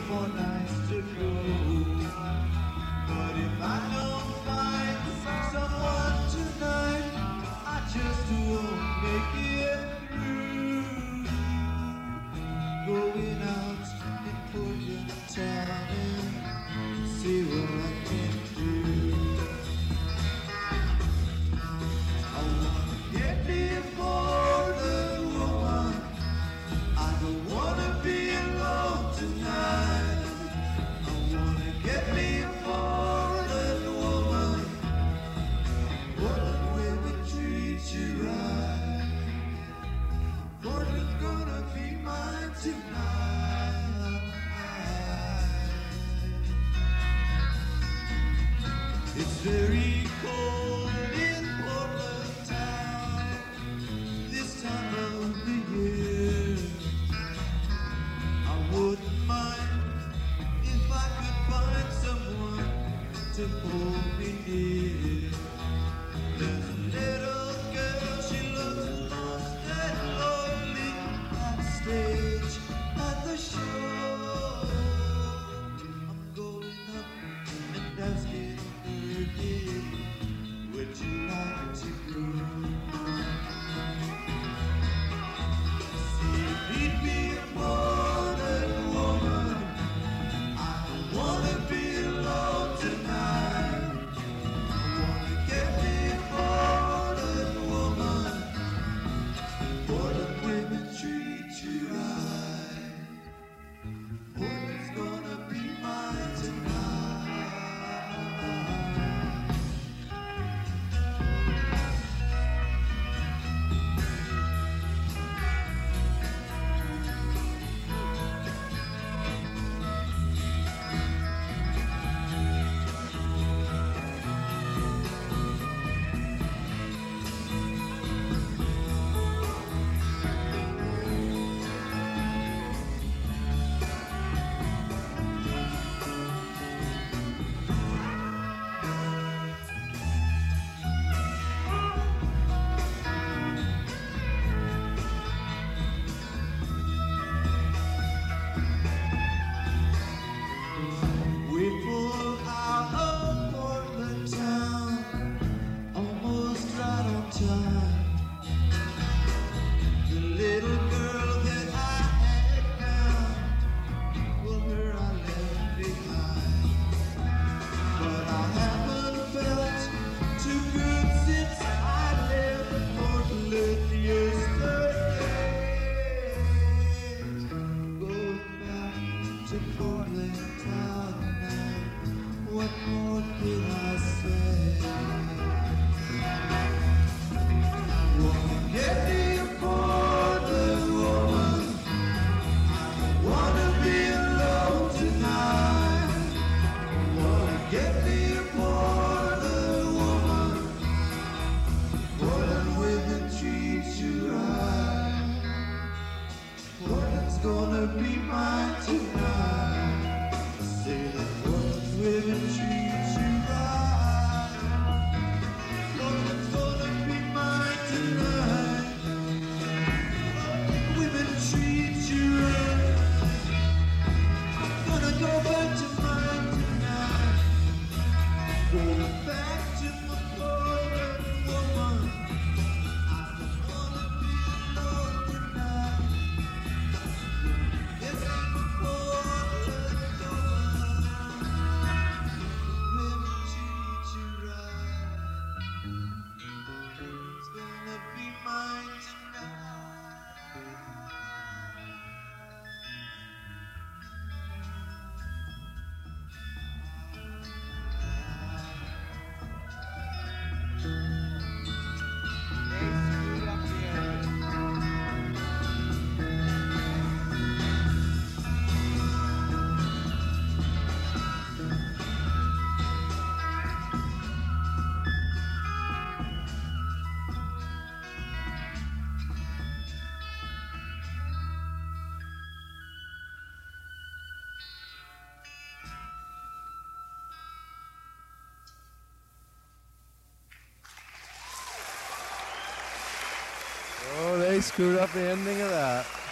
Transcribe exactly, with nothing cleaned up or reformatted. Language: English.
more nights to go. But if I don't find someone tonight, I just won't make it through. Going out in Portland town and see what I can do. I wanna get me a Portland woman. I don't wanna be alone tonight. I wanna get me a Portland woman. Portland women treat you right. Portland's gonna be mine tonight. It's very cold in Portland town this time of the year. I wouldn't mind if I could find someone to hold me near. There's a little girl, she looks lost and lonely backstage at the show. I'm going up and asking her, dear, would you like to go? See, meet me a Portland woman. I don't wanna be alone tonight. I wanna get me a Portland woman. Portland women treat you right. Portland's gonna be mine tonight. We pulled out of Portland town almost right on time. The little girl that I had found, well, her I left behind. But I haven't felt too good since I left Portland yesterday. Going back to Portland town now, what more can I say? Wanna get me a Portland woman. I don't wanna be alone tonight. Wanna get me a Portland woman. Portland women treat you right. Portland's gonna be mine tonight. I say that Portland women treat you right. Portland's gonna be mine tonight. Women treat you right. I'm gonna go back to mine tonight. Going back to my Portland woman. I don't wanna be alone tonight. Yes, I'm a Portland woman. Women treat you right. It's gonna be mine tonight. Oh, they screwed up the ending of that.